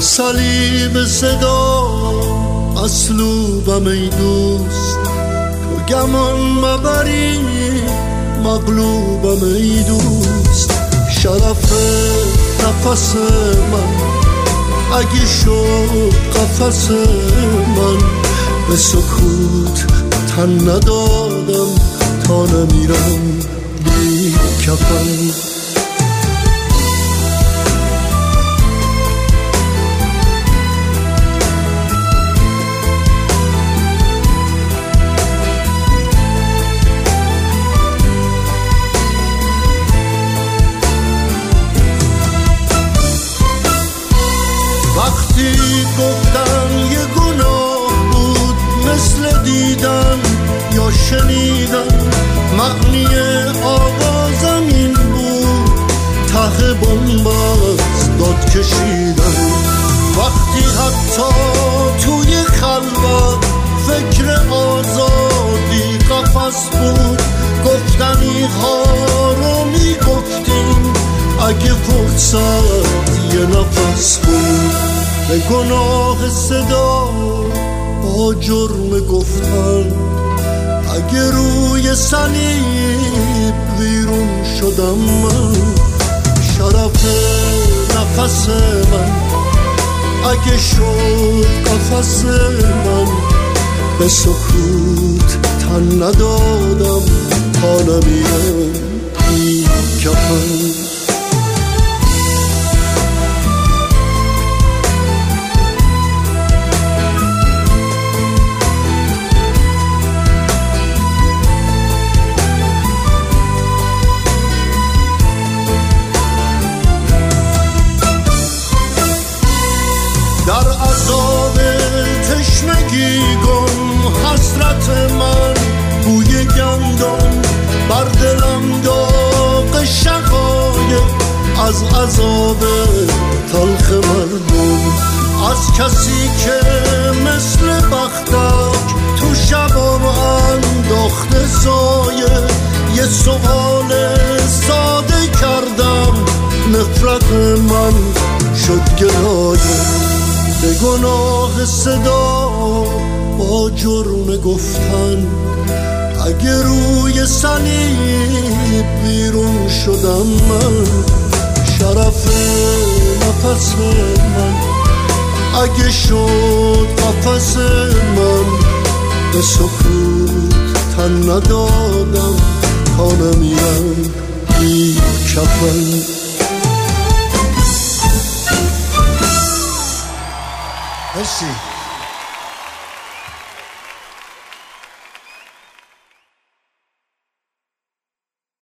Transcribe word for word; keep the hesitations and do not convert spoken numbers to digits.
صلیب صدا مصلوبم ای دوست، تو گمان مبری مغلوبم ای دوست. شرف نفس من اگه شد قفس من، به سکوت تن ندادم تا نمیرم بی کفن. وقتی گفتن یه گناه بود مثل دیدن یا شنیدن، معنی آوازم این بود ته بنبست داد کشیدن. وقتی حتی توی خلوت فکر آزادی قفس بود، گفتنی ها رو میگفتیم اگه فرصت یه نفس بود. به گناه صدا با جرم گفتن، اگه روی صلیب ویرون شدم من. شرف نفس من اگه شد قفس من، به سکوت تن ندادم تا نمیرم بی کفن. در عذاب تشنگی گم حسرت من، بوی گندم بر دلم داغ شقایق از عذاب تلخ مردم. از کسی که مثل بختک تو شبم انداخته سایه، یه سؤال ساده کردم نفرت من شد گرایه. به گناه صدا با جرم گفتن، اگه روی صلیب بیرون شدم من. شرف نفس من اگه شد قفس من، به سکوت تن ندادم تا نمیرم بی کفن. مرسی.